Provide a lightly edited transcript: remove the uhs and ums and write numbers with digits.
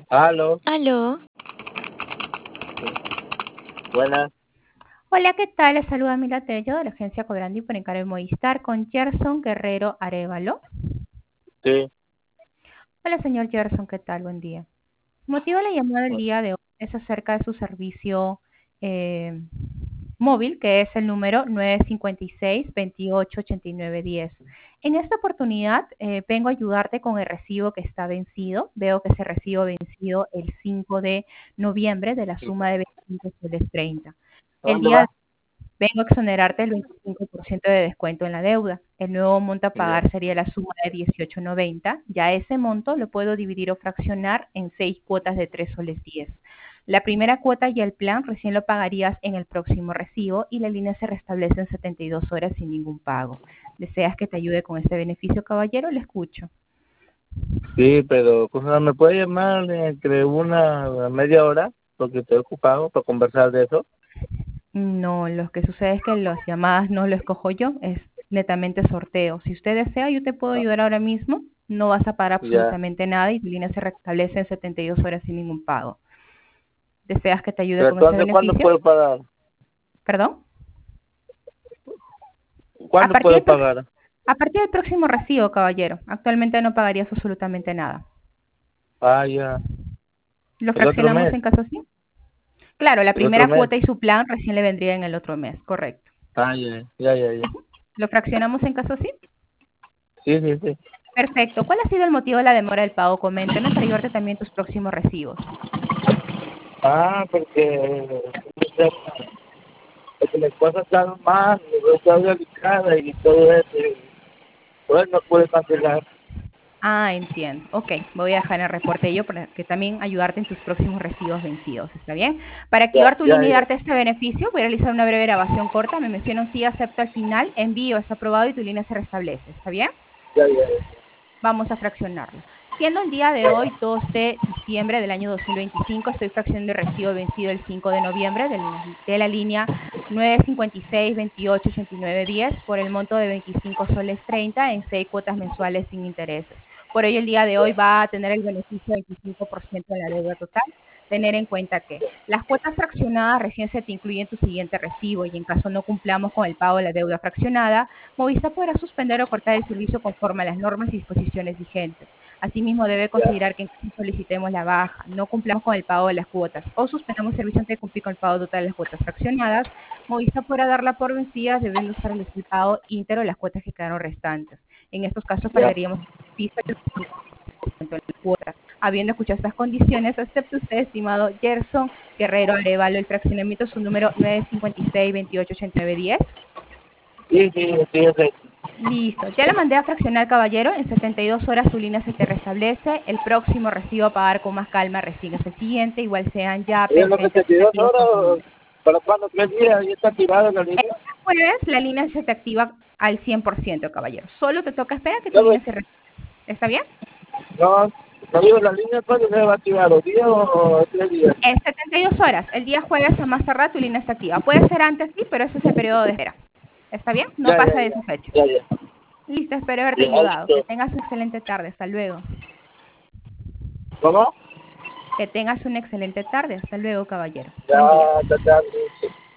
Aló, Aló, buenas, Hola, ¿qué tal? Les saluda Mila Tello de la agencia Cobrandi por encargo de Movistar con Gerson Guerrero Arevalo. sí, Hola, señor Gerson, ¿qué tal? Buen día. El motivo de la llamada del bu- día de hoy es acerca de su servicio eh, móvil, que es el número 956-288910. En esta oportunidad vengo a ayudarte con el recibo que está vencido. Veo que ese recibo vencido el 5 de noviembre de la suma de 25 soles 30. ¿a El dónde día va? de Vengo a exonerarte el 25% de descuento en la deuda. El nuevo monto a Ya, pagar sería la suma de 18.90. Ya ese monto lo puedo dividir o fraccionar en 6 cuotas de 3 soles 10. La primera cuota y el plan recién lo pagarías en el próximo recibo y la línea se restablece en 72 horas sin ningún pago. ¿Deseas que te ayude con este beneficio, caballero? Le escucho. sí, pero ¿me puede llamar entre una a media hora? Porque estoy ocupado para conversar de eso. No, lo que sucede es que las llamadas no lo escojo yo, es netamente sorteo. Si usted desea, yo te puedo Ah, ayudar ahora mismo. No vas a pagar ya, absolutamente nada y tu línea se restablece en 72 horas sin ningún pago. ¿Deseas que te ayude pero con ese entonces, ¿cuándo beneficio? puedo pagar? ¿Perdón? A ¿Cuándo partir puedo del, prox- pagar? a partir del próximo recibo, caballero. Actualmente no pagarías absolutamente nada. Ah, ya, ¿Lo el otro fraccionamos mes, en caso sí? Claro, la el otro primera mes. cuota y su plan recién le vendría en el otro mes, correcto. Ah, ya, ya, ya, ya. ¿Lo fraccionamos en caso sí? Sí, sí, sí. Perfecto. ¿Cuál ha sido el motivo de la demora del pago? Coméntanos para ayudarte también tus próximos recibos. Ah, porque mi esposa está mal, yo estoy delicada y todo eso. Pues no puede cancelar. Ah, entiendo. Ok, voy a dejar el reporte yo para que también ayudarte en tus próximos recibos vencidos. ¿Está bien? Para Ya, activar tu ya, línea y ya, darte este beneficio, voy a realizar una breve grabación corta. Me menciono un sí, acepto al final, envío, es aprobado y tu línea se restablece. ¿Está bien? ya, ya. Vamos a fraccionarlo. Siendo el día de hoy, 2 de diciembre del año 2025, estoy fraccionando el recibo vencido el 5 de noviembre de la línea 956-288910 por el monto de 25 soles 30 en 6 cuotas mensuales sin intereses. Por ello, el día de hoy va a tener el beneficio del 25% en la deuda total. Tener en cuenta que las cuotas fraccionadas recién se te incluyen en tu siguiente recibo y en caso no cumplamos con el pago de la deuda fraccionada, Movistar podrá suspender o cortar el servicio conforme a las normas y disposiciones vigentes. Asimismo, debe considerar que en caso solicitemos la baja, no cumplamos con el pago de las cuotas o suspendamos el servicio antes de cumplir con el pago total de las cuotas fraccionadas, Movistar podrá darla por vencida, debiendo usar el pago íntegro de las cuotas que quedaron restantes. En estos casos, Ya. pagaríamos el descuento en la cuota. Habiendo escuchado estas condiciones, acepte usted, estimado Gerson Guerrero Arevalo, el fraccionamiento su número 956-288910. Sí, sí, sí, sí. Listo, ya la mandé a fraccionar, caballero. En 72 horas tu línea se te restablece. El próximo recibo a pagar con más calma recién es el siguiente. Igual sean Oye, yapes, lo que ventas te pidió activos con tu ahora, línea. ¿para cuándo? 3 días, ya está activada la El línea. jueves la línea se te activa al 100%, caballero. Solo te toca esperar que tu No, línea se restablezca. ¿Está bien? no, no digo la línea, ¿cuándo se va a activar? ¿2 días o 3 días? En 72 horas, el día jueves a más tardar tu línea está activa. Puede ser antes, sí, pero ese es el periodo de espera. ¿Está bien? No Ya, ya, pasa de ya, esa fecha. ya, ya. Listo, espero haberte Ya, ayudado. Que listo. tengas una excelente tarde. Hasta luego. ¿Cómo? Que tengas una excelente tarde. Hasta luego, caballero. Ya, Buen día. está tarde.